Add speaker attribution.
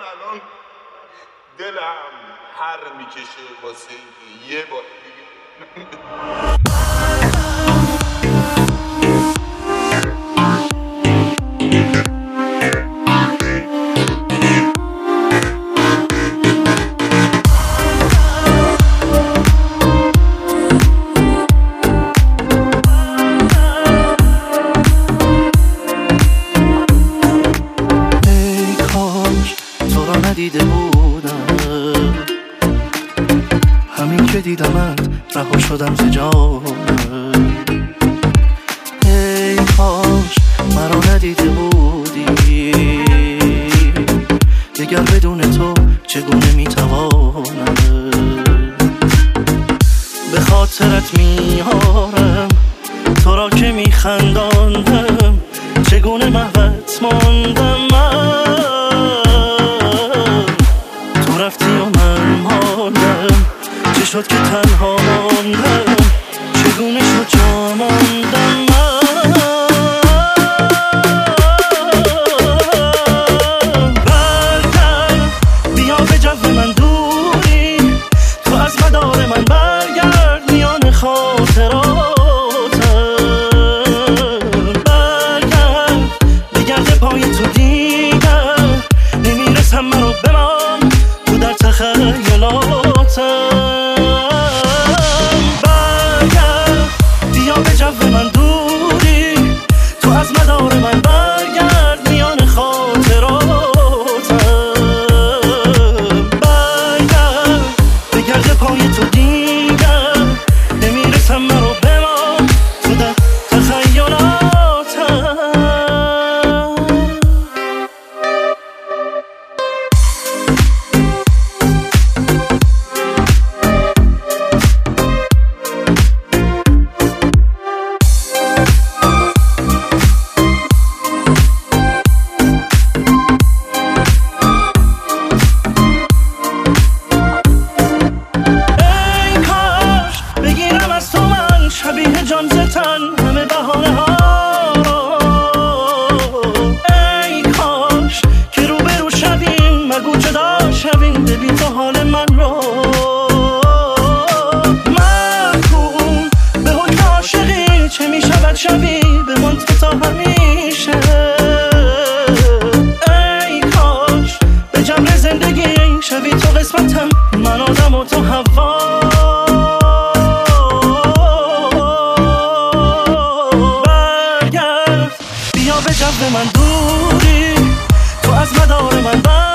Speaker 1: الان دلم هر میکشه واسه اینکه یه بار دیگه
Speaker 2: ندیده بودم همین که دیدمت رها شدم ز جانم. ای کاش مرا ندیده بودی دیگر بدون تو چگونه میتوانم. به خاطرت میارم تو را که میخنداندم چگونه محوت ماندم من. رفتی و من ماندم چه شد که تنها ماندم چگونه شد جا ماندم من. برگرد بیا به جو من دوری تو از مدار من برگرد میان خاطراتم. برگرد بگرد پای تو دیگر نمیرسم منو بمان در تخیلاتم. برگرد بیا به جو من دوری تو از مدار من برگرد میان خاطراتم. برگرد بگرد پای تو دیگر نمیرسم منو بمان تو در تخیلاتم. شبیه جان زتن همه بهانه ها رو. ای کاش که روبرو شویم مگو جدا شویم ببین تو حال من رو. محکوم به حکم عاشقی چه میشود شبی بمان تو تا همیشه. ای کاش به جمع زندگی شوی تو قسمتم من آدم و تو هوا. به جو من دوری تو از مدار من